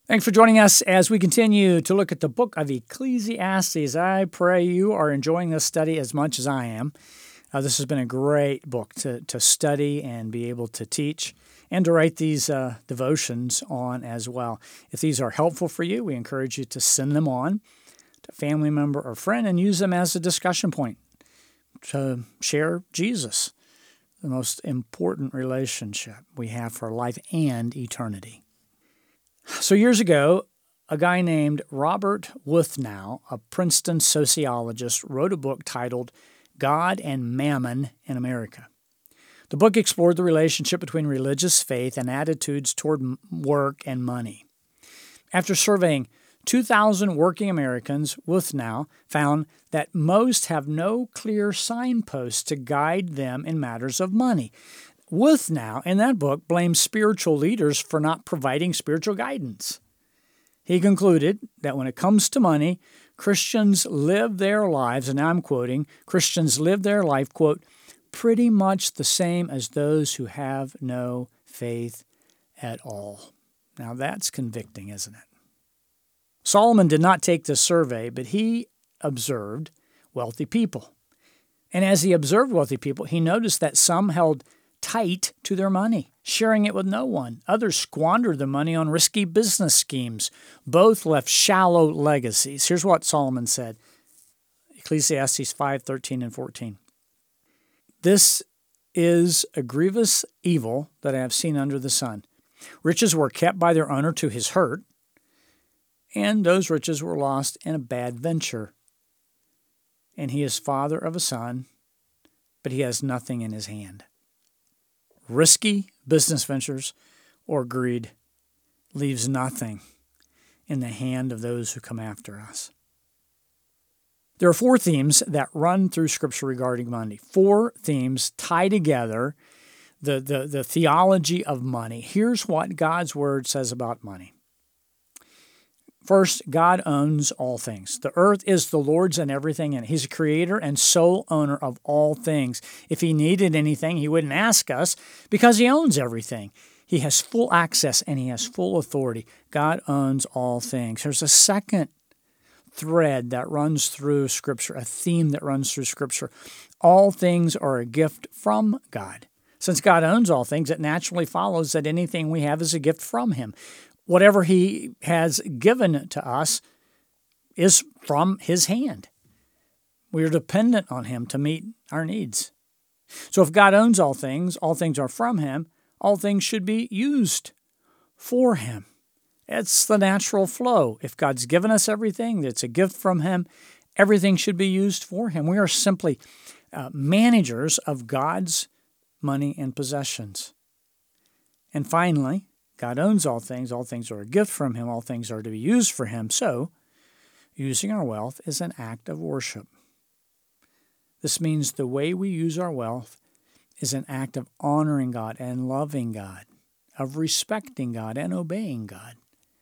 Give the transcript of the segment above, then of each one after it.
Thanks for joining us as we continue to look at the book of Ecclesiastes. I pray you are enjoying this study as much as I am. This has been a great book to study and be able to teach and to write these devotions on as well. If these are helpful for you, we encourage you to send them on to a family member or friend and use them as a discussion point to share Jesus, the most important relationship we have for life and eternity. So years ago, a guy named Robert Wuthnow, a Princeton sociologist, wrote a book titled God and Mammon in America. The book explored the relationship between religious faith and attitudes toward work and money. After surveying 2,000 working Americans, Wuthnow found that most have no clear signposts to guide them in matters of money. Wuthnow, in that book, blames spiritual leaders for not providing spiritual guidance. He concluded that when it comes to money, Christians live their lives, and now I'm quoting, Christians live their life, quote, pretty much the same as those who have no faith at all. Now that's convicting, isn't it? Solomon did not take this survey, but he observed wealthy people. And as he observed wealthy people, he noticed that some held tight to their money, sharing it with no one. Others squandered their money on risky business schemes. Both left shallow legacies. Here's what Solomon said, Ecclesiastes 5:13 and 14. This is a grievous evil that I have seen under the sun. Riches were kept by their owner to his hurt, and those riches were lost in a bad venture. And he is father of a son, but he has nothing in his hand. Risky business ventures or greed leaves nothing in the hand of those who come after us. There are four themes that run through Scripture regarding money. Four themes tie together the theology of money. Here's what God's Word says about money. First, God owns all things. The earth is the Lord's and everything in it. He's a creator and sole owner of all things. If he needed anything, he wouldn't ask us because he owns everything. He has full access and he has full authority. God owns all things. There's a second thread that runs through Scripture, a theme that runs through Scripture. All things are a gift from God. Since God owns all things, it naturally follows that anything we have is a gift from him. Whatever he has given to us is from his hand. We are dependent on him to meet our needs. So if God owns all things are from him, all things should be used for him. It's the natural flow. If God's given us everything, it's a gift from him, everything should be used for him. We are simply managers of God's money and possessions. And finally, God owns all things are a gift from him, all things are to be used for him. So, using our wealth is an act of worship. This means the way we use our wealth is an act of honoring God and loving God, of respecting God and obeying God.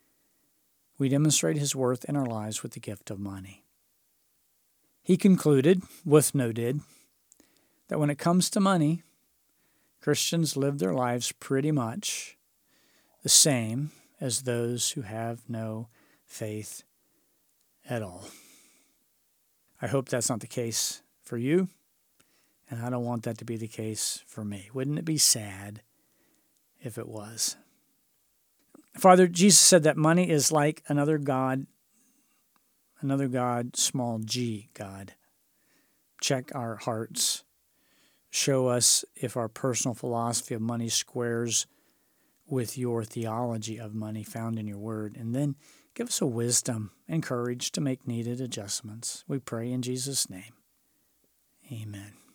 We demonstrate his worth in our lives with the gift of money. He concluded, Wuthnow did, that when it comes to money, Christians live their lives pretty much the same as those who have no faith at all. I hope that's not the case for you, and I don't want that to be the case for me. Wouldn't it be sad if it was? Father, Jesus said that money is like another God, small g God. Check our hearts. Show us if our personal philosophy of money squares with your theology of money found in your word. And then give us a wisdom and courage to make needed adjustments. We pray in Jesus' name. Amen.